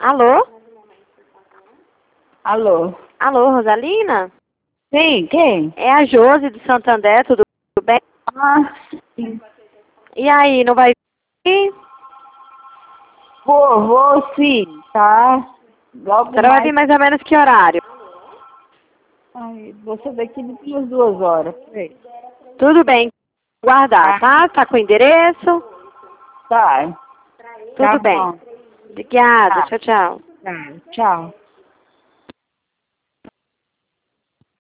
Alô? Alô? Alô, Rosalina? Sim, quem? É a Josi do Santander, tudo bem? Ah, sim. E aí, não vai vir? Vou sim, tá? A Logo senhora vai vir mais. mais ou menos que horário? Ai, vou ser daqui de umas 2 horas. Peraí. Tudo bem, guardar, tá? Tá com o endereço? Tá. Tá Tudo bem. bom. Obrigada, Tá. tchau, tchau. Tá. Tchau.